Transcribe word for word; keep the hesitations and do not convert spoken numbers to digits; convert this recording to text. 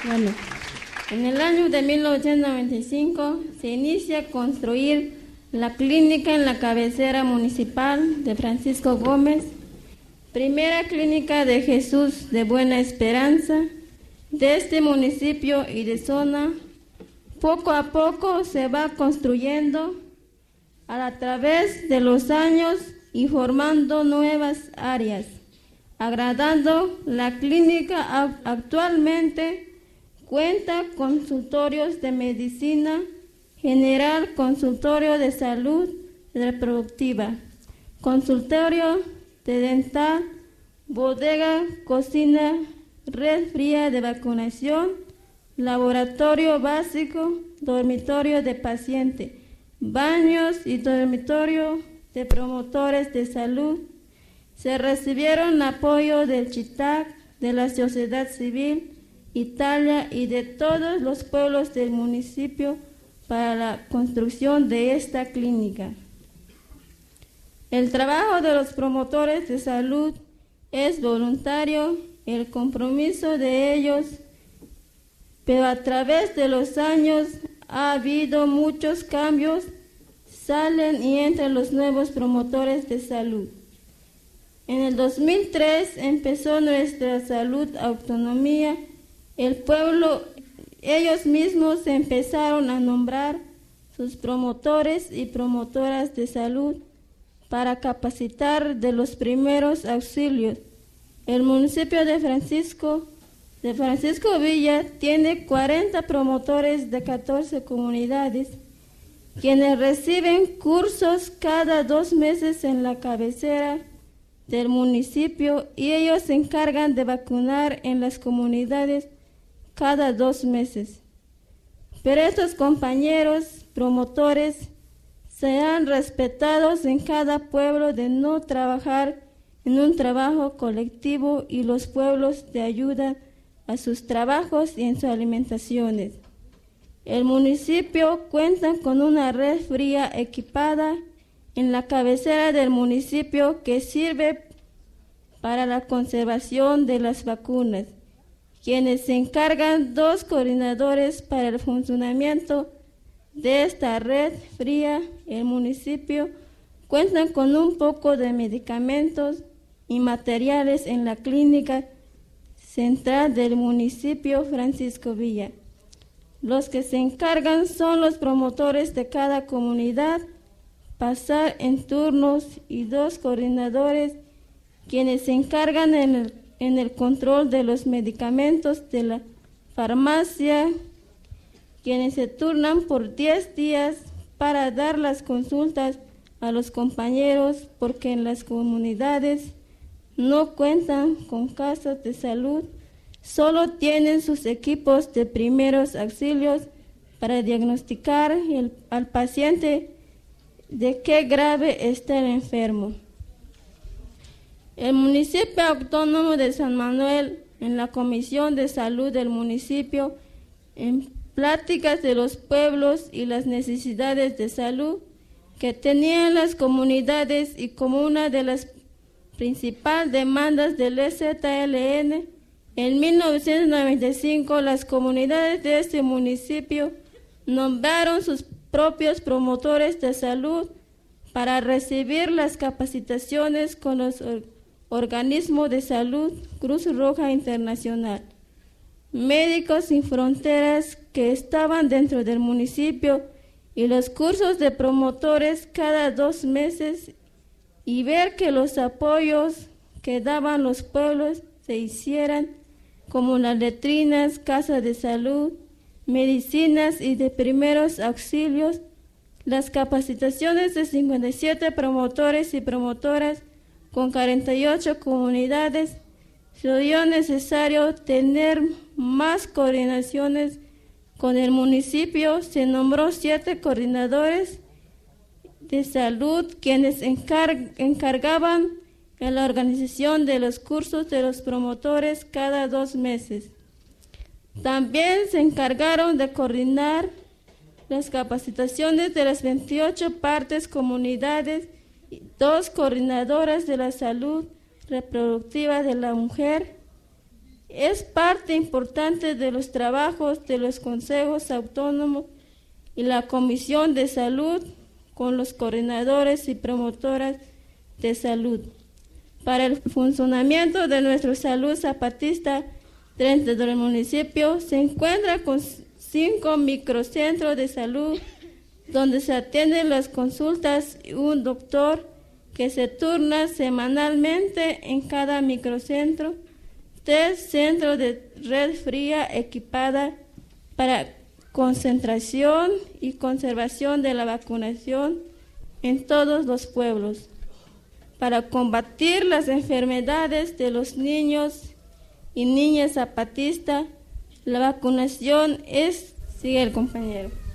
Bueno, en el año de mil novecientos noventa y cinco se inicia a construir la clínica en la cabecera municipal de Francisco Gómez, primera clínica de Jesús de Buena Esperanza de este municipio y de zona. Poco a poco se va construyendo a través de los años y formando nuevas áreas, agradando. La clínica actualmente cuenta con consultorios de medicina general, consultorio de salud reproductiva, consultorio de dental, bodega, cocina, red fría de vacunación, laboratorio básico, dormitorio de paciente, baños y dormitorio de promotores de salud. Se recibieron apoyo del CHITAC, de la sociedad civil, Italia y de todos los pueblos del municipio para la construcción de esta clínica. El trabajo de los promotores de salud es voluntario, el compromiso de ellos, pero a través de los años ha habido muchos cambios, salen y entran los nuevos promotores de salud. En el dos mil tres empezó nuestra salud autonomía. El pueblo, ellos mismos empezaron a nombrar sus promotores y promotoras de salud para capacitar de los primeros auxilios. El municipio de Francisco, de Francisco Villa tiene cuarenta promotores de catorce comunidades, quienes reciben cursos cada dos meses en la cabecera del municipio y ellos se encargan de vacunar en las comunidades cada dos meses. Pero estos compañeros promotores sean respetados en cada pueblo de no trabajar en un trabajo colectivo y los pueblos de ayuda a sus trabajos y en sus alimentaciones. El municipio cuenta con una red fría equipada en la cabecera del municipio que sirve para la conservación de las vacunas, quienes se encargan dos coordinadores para el funcionamiento de esta red fría. El municipio cuenta con un poco de medicamentos y materiales en la clínica central del municipio Francisco Villa. Los que se encargan son los promotores de cada comunidad, pasar en turnos, y dos coordinadores quienes se encargan en el, en el control de los medicamentos de la farmacia, quienes se turnan por diez días para dar las consultas a los compañeros, porque en las comunidades no cuentan con casas de salud, solo tienen sus equipos de primeros auxilios para diagnosticar el, al paciente de qué grave está el enfermo. El municipio autónomo de San Manuel, en la Comisión de Salud del municipio, en pláticas de los pueblos y las necesidades de salud que tenían las comunidades y como una de las principales demandas del E Z L N, en mil novecientos noventa y cinco las comunidades de este municipio nombraron sus propios promotores de salud para recibir las capacitaciones con los organismos de salud Cruz Roja Internacional, Médicos Sin Fronteras, que estaban dentro del municipio, y los cursos de promotores cada dos meses, y ver que los apoyos que daban los pueblos se hicieran, como las letrinas, casas de salud, medicinas y de primeros auxilios. Las capacitaciones de cincuenta y siete promotores y promotoras con cuarenta y ocho comunidades. Se dio necesario tener más coordinaciones con el municipio. Se nombró siete coordinadores de salud quienes encar- encargaban en la organización de los cursos de los promotores cada dos meses. También se encargaron de coordinar las capacitaciones de las veintiocho partes comunidades, y dos coordinadoras de la salud reproductiva de la mujer, Es parte importante de los trabajos de los consejos autónomos y la Comisión de Salud con los coordinadores y promotoras de salud. Para el funcionamiento de nuestra salud zapatista dentro del municipio se encuentra con cinco microcentros de salud donde se atienden las consultas y un doctor que se turna semanalmente en cada microcentro, tres centros de red fría equipada para concentración y conservación de la vacunación en todos los pueblos. Para combatir las enfermedades de los niños y niñas zapatistas, la vacunación es, sigue el compañero.